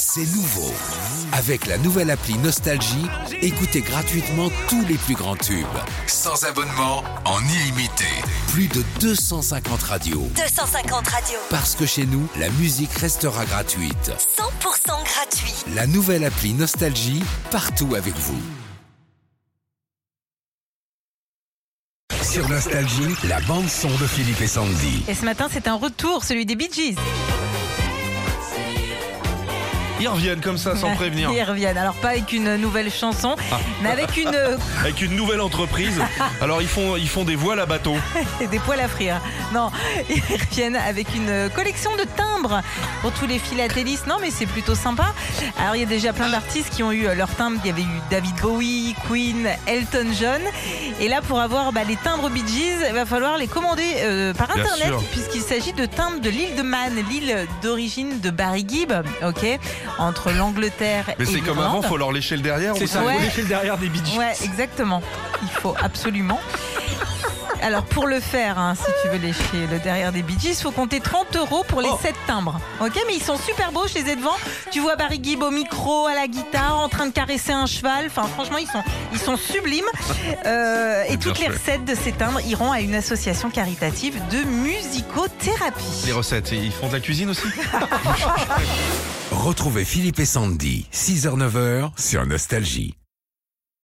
C'est nouveau. Avec la nouvelle appli Nostalgie, écoutez gratuitement tous les plus grands tubes. Sans abonnement, en illimité. Plus de 250 radios. 250 radios. Parce que chez nous, la musique restera gratuite. 100% gratuit. La nouvelle appli Nostalgie, partout avec vous. Sur Nostalgie, la bande-son de Philippe et Sandy. Et ce matin, c'est un retour, celui des Bee Gees. Ils reviennent comme ça sans prévenir. Ils reviennent, alors pas avec une nouvelle chanson, mais avec une... Avec une nouvelle entreprise. Alors ils font des voiles à bateau. des poils à frire. Non, ils reviennent avec une collection de timbres pour tous les philatélistes. Non, mais c'est plutôt sympa. Alors il y a déjà plein d'artistes qui ont eu leur timbre. Il y avait eu David Bowie, Queen, Elton John. Et là, pour avoir les timbres Bee Gees, il va falloir les commander par Bien internet, sûr. puisqu'il s'agit de timbres de l'île de Man, l'île d'origine de Barry Gibb, ok, entre l'Angleterre Mais et c'est comme avant, l'Irlande. faut leur lécher le derrière. C'est vous ça, savez. faut lécher le derrière des Bee Gees. Ouais, exactement. Il faut absolument. Alors pour le faire, si tu veux lécher le derrière des Bee Gees, il faut compter 30 € pour les 7 timbres. Ok, mais ils sont super beaux, je les ai devant. Tu vois Barry Gibb au micro, à la guitare, en train de caresser un cheval. Enfin, franchement, ils sont sublimes. Et toutes les chouette. recettes de ces timbres iront à une association caritative de musicothérapie. Les recettes, ils font de la cuisine aussi. Retrouvez Philippe et Sandy, 6h-9h sur Nostalgie.